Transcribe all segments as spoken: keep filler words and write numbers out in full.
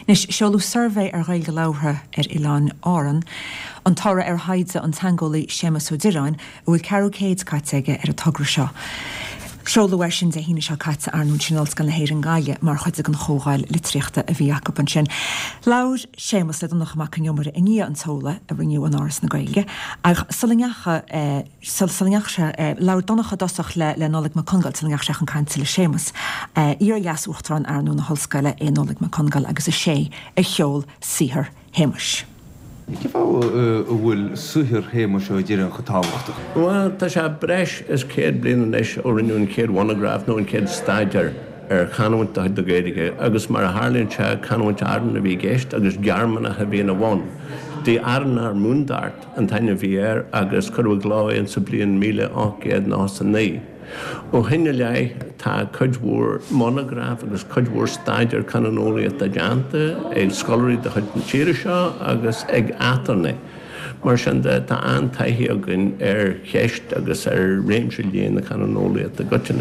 Nis seolú survey ar ghail go láthra ar Ilan áran, an tára ar haidse an tangólaí Séamus ó Direain bhfuil ceathrú céad caiteige ar a tugra seo. Seolú ar sin de híine seo caite arnún sinolts gan lehéir an gaile mar chuide an chógáil litríochta a bhí Jacob an sin. Laur Séamus le nach amach an jomara a ní an tóla a rinniu an áras na gaige, ag salingacha salingacha laur donnacha dosach le le nolig ma congal salingacha an cainte le Séamus. Íar gas uachtarán arnún na holscaile é nolig ma congal agus a sé a cheol sihir Héimeas. Kif bhfuil suthir Héimeas ó Direain go tábhachtach? Well, tá sé breis is céad bliain leis ó rinneún céad monograph nó an céad staidir ar Canhaint do Gaeilge, agus mar a Harlíonn se Canhaint Arden a bhí gceist agus gearmanna a bhí na bhain. Dí Arden ar múndart an taine bhí ar agus chuirh gláin sa bliain míle ácéad ná san ní. Ó hinne lei tá cudhúr monograph agus cudhúr staidir canonólaíocht a deanta ag scoláirí de chuid na tíre seo agus ag atarna. Mar sin de tá antaithí agan ar cheist agus ar réimse léana na canonólaíocht a goteanna.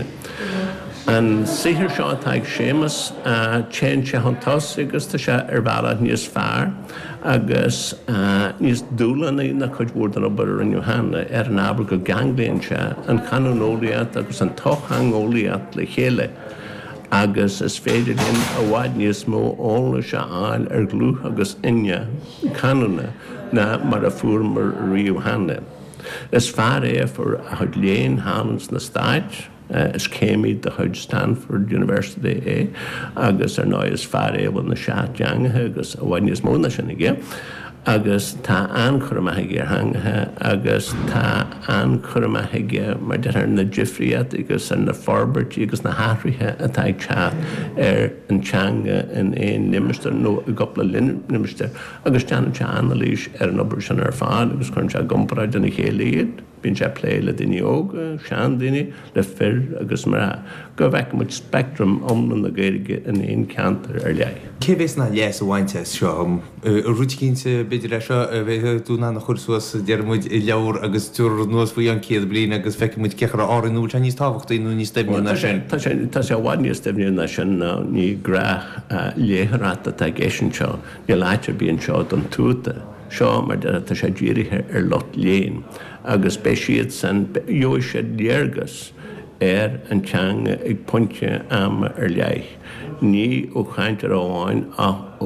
An sihir seo atá ag Séamus chéan sé hantas agus tá sé ar bhela níos fearr agus níos dúlanna na chuidhúr an obair an Johanna ar an abra go ganglíonn se an canonólaíocht agus an tochangólaíocht le chéile agus is féidir in a bhaid níos mó óla se áil ar glúth agus inne canona na mar a fuair mar rí Johanna. Is fearr é for a chuid léon hámans na stáit, Uh, is céimiid de chuid Stanford University é, agus ar ná is fearr é bhfuil na seacht deangathe agus a bhaid níos móna sin ige, agus tá anchormathaige ar hangathe, agus tá anchormathaige mar de ar na Jifriat agus ar na Forbert agus na Háthraithe atá ag teacht ar an teanga in éon nimmister nó a gopla nimmister, agus teanna te analís ar an obair sin ar fáil, agus chun se gomparaid in na chéalaíad. Bín sé pléile duine óga, sean duine le fir agus mar go bhheic muid spectrum omlan na Gaeilge in éon cantar ar lei. Cé bhés na leas a bhainte seo a rútcínte beidir lei seo a bheith dúna na chuirsuas dearmid i leabhar agus túr nuas faoí an céad bliain agus feicimid cechar áranú te níos tábhachtaí nó níos staimniú na sin. Tá sé bhhaid níos staimniú na sin ní grach léharrata tá géisian seo, ní láitir bíon seo don túta. Seo mar de tá sé ddíirithe ar lot léin, agus bé siad san joo sé léargas ar an teanga ag pointe ama ar leith. Ní ó chaintear óháin ach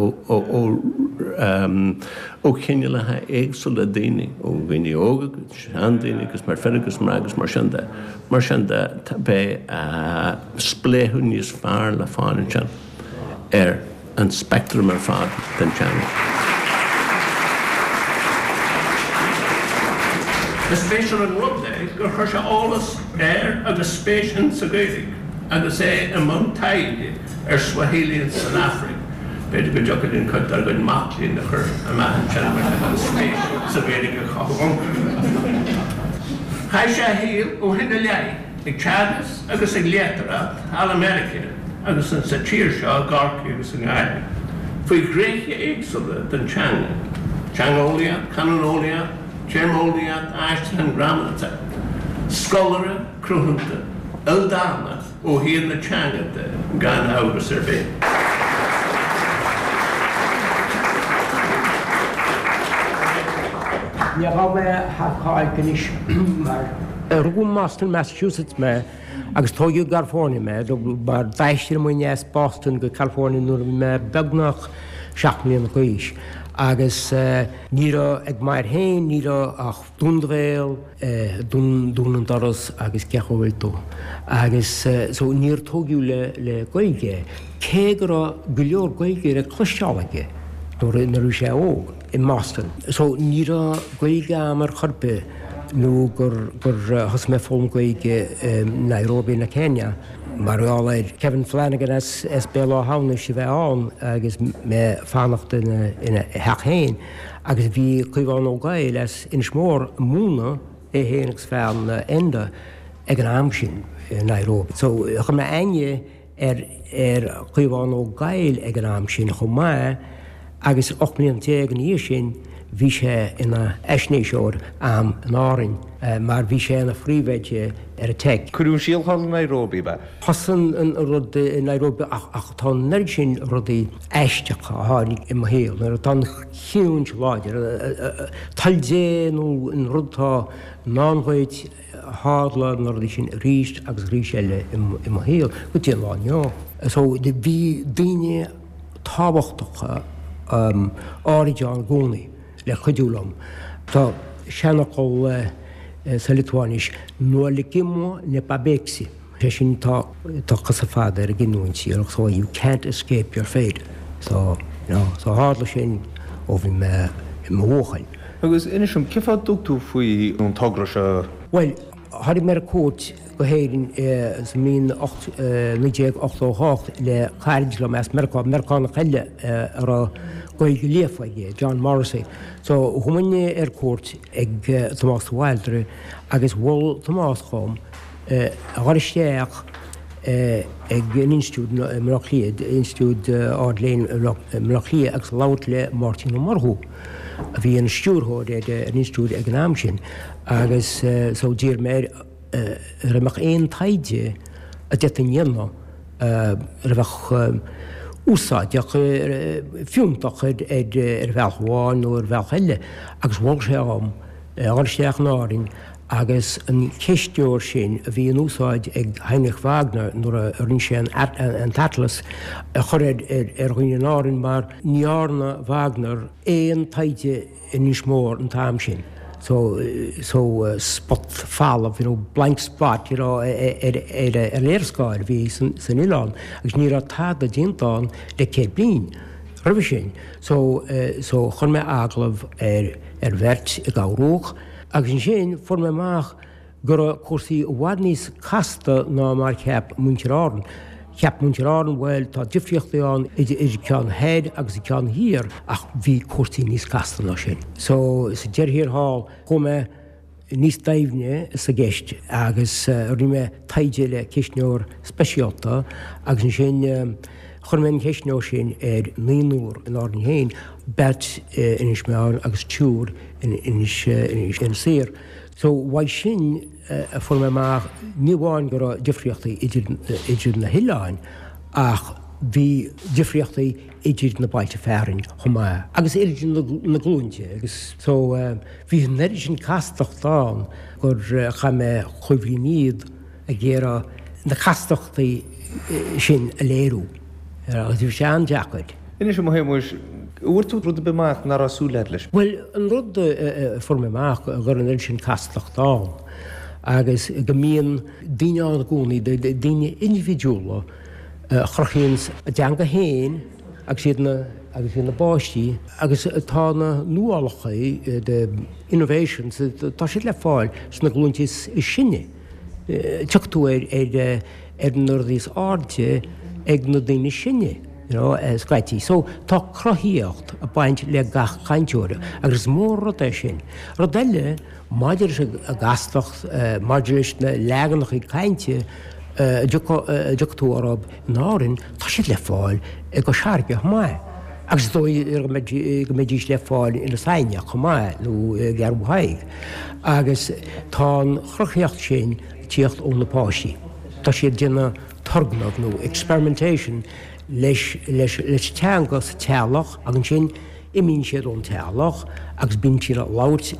ó cinealathe éagsúla daoine ó bhaoine óga sean daoine agus mar feargus mar agus mar sin de. Mar sin de bé spléithú níos fearr le fáin sin ar an spectrum ar fád den teanga. The spéisiúr an rud le gur chuir se álas air agus spéisiún sa Gaeilge agus é an món taige ar Swahili san Afric. Beidir go deochad in chud ar go maclíonn na chur a maithan sin mar an spéisiún sa Gaeilge chathbhain. Chaith sé híal ó hinne lei ag teagas agus ag létarach all America agus an sa tír seo garcaí agus an Gaeilge. Faoi gréiche éagsúla den teanga, teangólaíocht, canonólaíocht, Germóliacht, Ashton, Gramata, Scolara, Cruhunta, Eldana, ó híal na teangata gan águs ar bith. Ní bhá mé thapáil ganis mar rúm Boston, Massachusetts me agus tógiú California me, mar dheistir muoine Boston go California nuair me beagnach seacht mbliana chuis. Agus níra ag mar hain, níra ach dúndréil, dún an doras agus ceachhfuil tú. Agus so níor tógiú le le Gaeilge, cé gur go leor Gaeilge ar cloisteálaige nuair na rú sé óg in Boston. So níra Gaeilge amar chorbe nó gur gur has me fóm Gaeilge Nairobi na Kenya. Mar álaid Kevin Flanagan as as béla hána si bheith an agus me fánacht in ina heach héin agus bhí chuibháin ó Gael as in smór múna é héanagus fearn enda ag an am sin Nairobi. So chu me aine ar ar chuibháin ó Gael ag an am sin chu mai agus och mblion déag ní sin bhí sé ina eisnéisiúir am an árainn, mar bhí sé na phríomhhéide ar a teig. Cuireann síoltáil Nairobi ba? Thosan an rud in Nairobi ach tá neir sin rudaí eisteach a tháinig i héal, nar tá chiúint láidir. Taildéanú an rudtá námhaid hála nar sin ríist agus ríis eile i héal, go dtí láineo. So de bhí daine tábhachtach áideán gcónaí le chuidúlam. Tá seanachil sa Litváis nó le gimó ne babéxi. Sé sin tá chus a fada ar a gginúintí ach so you can't escape your fate. So, you know, so hála sin ó bhí me hóchail. Agus inisum cefa dúchtú faoi an tagra se? Well, Harry mer cót go héirinn sa mín nídéag ochtóthát le chaidla meas Mercá Mercána chaile ar a goig léfaige, John Morrissey. So thumaine ar cót ag Tomás Wilder agus bhil Tomás chum a gharisteach ag an institúd Mlachliad, institúd ardléin Mlachliad agus labhairt le Martin Marthú. A bhí an stúrthóid an institúd ag an am sin, agus so dír mé ar amach éon taide a de an dhéanna ar bheith úsáideach fiúntaach ar bhealháin nó ar bhealch eile, agus bhil sé am gharisteach náirinn agus an ceisteúir sin a bhí an úsáid ag Heinrich Wagner nuair a rin sé an Atlas a chuir ar chuoine náirinn mar níarna Wagner éon taide in níos mór an táim sin. So, so uh, spot fall of, you know, blank spot, you know, er leerskáir vi san Ilan, agus ní a táda dintán le cé blin, rubbi sin. So, uh, so chun me aglah er, er vert i gáróch, agus sin for me maach gur a cuasaí wadnís casta ná mar ceap muinteráin. Ceap muinteráin bhfuil tá difriochtaíán idir ceann héad agus i ceann hir ach bhí cuasaí níos casta ná sin. So sa deir hir hall chume níos daimhne sa gceist agus rime taide le ceisneoir speisialta agus sin chun ceisneoir sin ar níonúr an áireann héin bet inis meán agus túr inis sér. So bhaid sin a for me maach níháin gur a difriochtaí idir na hiileáin ach bhí difriochtaí idir na bailte fearrin chumá. Agus idir na glúinte, agus so bhí an neidir sin castach dáin gur chaime chuimhí níad a ggéire na castachtaí sin a léirú. Agus bhí sé an deacaid. Inis sem héimus úirtú rud bemáach nar asú leis? Well, an rud for me maach gur an sin castach dáin. Agus go mííon daine an gúnaí daine individuúla chorchéins a deanga héin agus siad agus na báistí agus tá na nuálachaí de innovations tá siad le fáil sna glúntis is sinne. Teachtú ar nurdís áde ag na daine sinne. You know, as gaiti. So, tá crothíocht a baint le gach caintúra, agus mór rud é sin. Rud eile, maidir a gastocht, maidir na leganach i cainte deachtú arab náirinn, tá siad le fáil ag go searge mai. Agus dói go méidís le fáil ina saineach mai, nó gearbhaig. Agus tá chrochíocht sin tíocht ón na páisí. Tá siad déna torgnach nó experimentation leis teangas tealach agus sin imín siad ón tealach agus bín siad a lát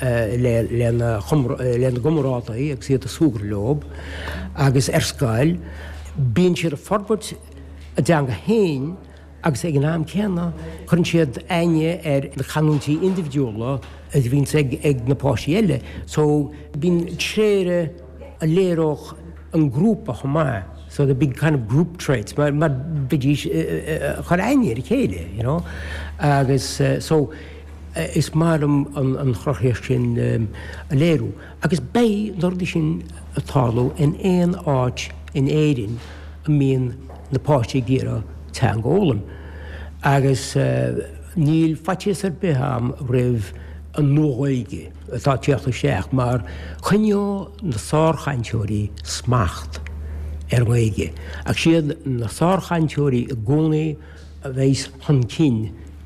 lena gomarátaí agus siad a súgur lob agus ar scail bín siad a forbert a deanga héin agus ag an am céanna chun siad aine ar na chanúntí individuúla a bhín ag na páisí eile. So bín tréire a léireach an grúpa chumá. So the big kind of group traits, maar maar bidis charaine de chéile, you know. Agus uh, so uh, is maar um an an chrochir sin um, a léirú. Agus bei nordi sin a talú in éon áit in éirin a míon na páistí ggéire teangólam. Agus uh, níl fatíos ar beham rih an nóhaige atá tíochta seach, mar chuineo na sárchaintúirí smacht. Er waige. Ag siad na sárchaintúirí a gcónaí a bheits hon cín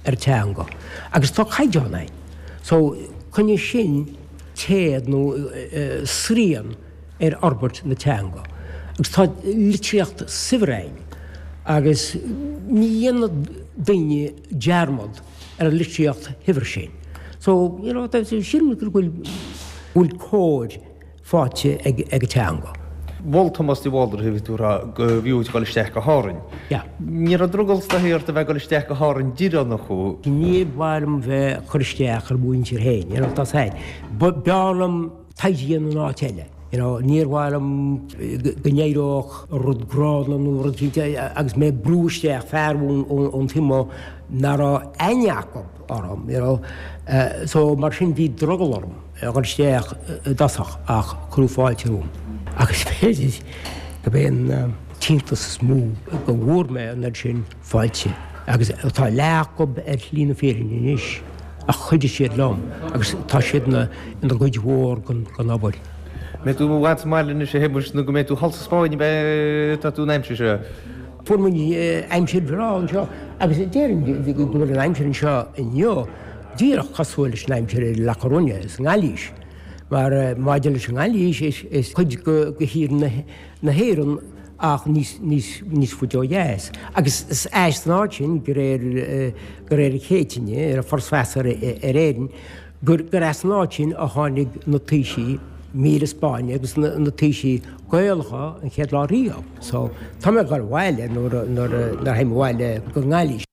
ar teanga. Agus tá caiideánaid. So chunne sin téad nó srían ar orbert na teanga. Agus tá litríocht sibhréin agus ní dhéanana daine dearmad ar a litríocht hifir sin. So, you know, sin gur bhfuil cóid fáte ag teanga. Bhil Thomas de Walder hiúra go bhíúid go isteach go hárin. Ní a drugals a hirir a bheith go isteach go hárin díra nach chu. Ní bhharm bheith choristeach ar búintir héin, tá héin. Beálam taidíon an áteile. Níorhhailm gnéireach rudgrádan agus mé brúisteach fearún ón timó nar aineachb orm. So mar sin bhí drogalorm choristeach dasach ach cruúfáilteún. Agus féidir go bhéon tíntas smú go bhúr mé an sin fáilte. Agus tá leachb ar lína férin inis a chuide siad lom, agus tá siadna in ar chuid mhór gan ábhail. Me tú bhhaint máilena sé hebus nó go mé tú halsa spáin be tú neimse se. Fu mu aimimsid bhrán seo, agus déirn go an aimimsin seo inneo, díach chasúil is neimsir le Corúne is ngáilís. Mar maidir leis an gáilís is chuid go hír na héann ach níos fuideó dhéas. Agus is éis an áitin gur réir chéitiine ar a forsfeasar ar éan, gur éis an áitin a tháinig na tíisí míle Spáine agus na tíisí gaolcha an chéad lá Rio. So tá me gur bhhaile nó haim bhhaile go ngáilís.